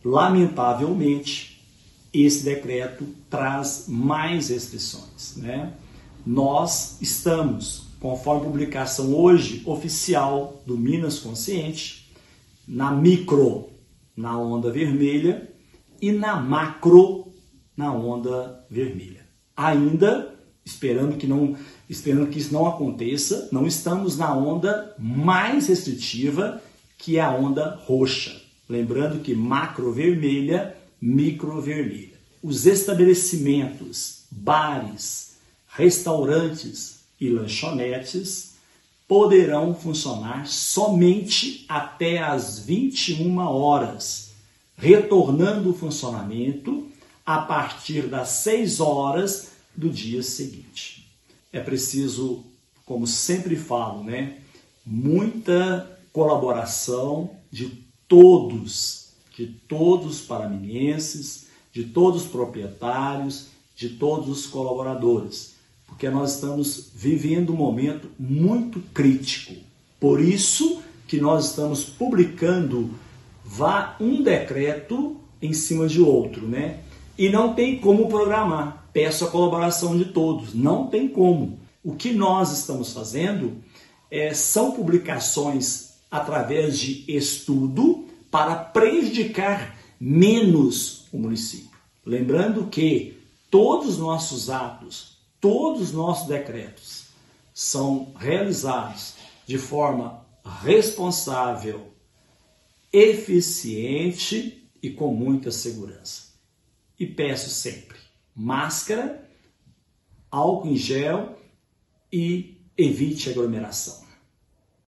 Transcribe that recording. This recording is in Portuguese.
lamentavelmente, esse decreto traz mais restrições, né? Nós estamos, conforme a publicação hoje oficial do Minas Consciente, na micro, na onda vermelha, e na macro, na onda vermelha. Ainda, esperando que isso não aconteça, não estamos na onda mais restritiva, que é a onda roxa. Lembrando que macro vermelha, micro vermelha. Os estabelecimentos, bares, restaurantes e lanchonetes poderão funcionar somente até às 21 horas, retornando o funcionamento a partir das 6 horas do dia seguinte. É preciso, como sempre falo, né, muita colaboração de todos os paraminienses, de todos os proprietários, de todos os colaboradores, porque nós estamos vivendo um momento muito crítico. Por isso que nós estamos publicando um decreto em cima de outro, né? E não tem como programar. Peço a colaboração de todos. Não tem como. O que nós estamos fazendo são publicações através de estudo para prejudicar menos o município. Lembrando que todos os nossos atos, todos os nossos decretos são realizados de forma responsável, eficiente e com muita segurança. E peço sempre máscara, álcool em gel e evite aglomeração.